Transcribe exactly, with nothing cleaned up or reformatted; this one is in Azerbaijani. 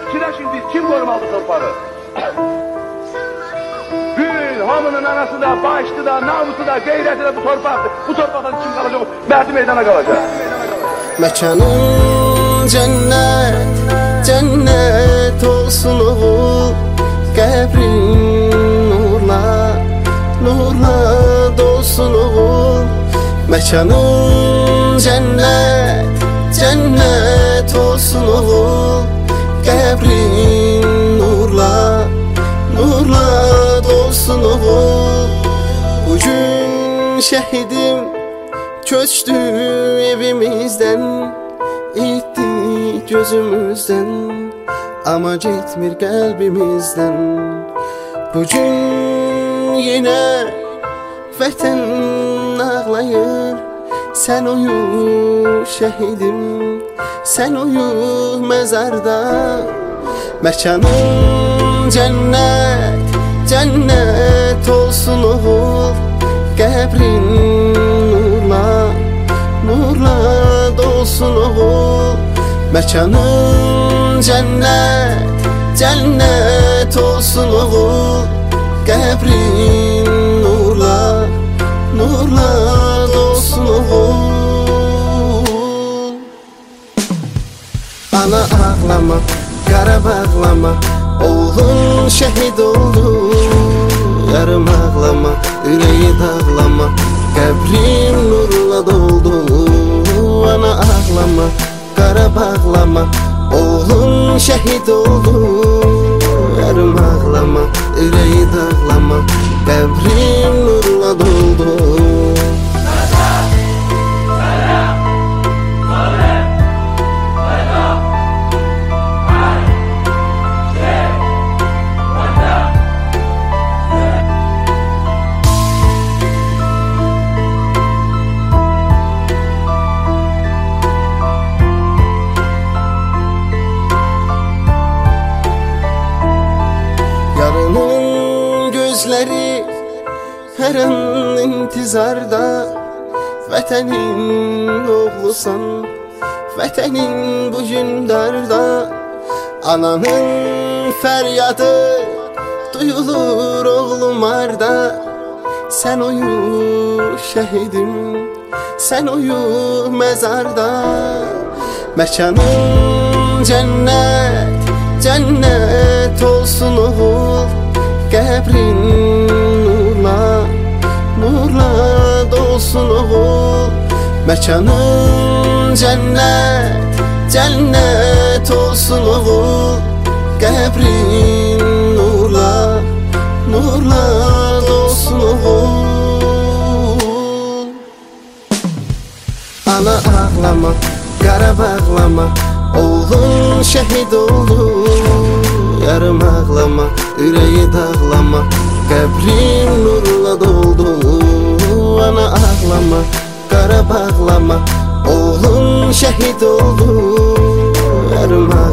İçine şimdi kim korumalı torpağı? Bütün hamının anası da, başlı da, namusu da, gayreti de bu torpaktır. Bu torpaktan kim kalacak? Merdi meydana kalacak. Mekanın cennet, cennet olsun oğul. Qəbrin nurla, nurla dolsun oğul. Mekanın cennet, cennet olsun oğul. Qəbrin nurla, nurla dolsun oğul. Bugün şehidim köçtü evimizden, itti gözümüzden, ama gitmir kalbimizden. Bugün yine vətən ağlayır. Sen uyu şehidim, sen uyu mezarda. Mekanın cennet, cennet olsun oğul. Qəbrin nurla, nurla dolsun oğul. Mekanın cennet, cennet olsun oğul. Qəbrin nurla, nurla dolsun oğul. Ana ağlama, qara bağlama, oğlun şehid oldu. Yarım ağlama, yüreği dağlama, qəbrin nurla doldu. Ana ağlama, qara bağlama, oğlun şehid oldu. Yarım ağlama, yüreği dağlama, qəbrin nurla doldu. Yarının gözleri her an intizarda. Vətənin oğlusan, vətənin bugün darda. Ananın fəryadı duyulur oğlum arda. Sen uyu şehidim, sen uyu mezarda. Mekanın cennet, cennet olsun oğul. Qəbrin nurla, nurla dolsun oğul. Mekanın cennet, cennet olsun oğul. Qəbrin nurla, nurla dolsun oğul. Ana ağlama, qara bağlama, oğlun şehid oldu. Yarım ağlama, yüreği dağlama, qəbrin nurla doldu. Ana ağlama, qara bağlama, oğlun şehid oldu. Yarım ağlama,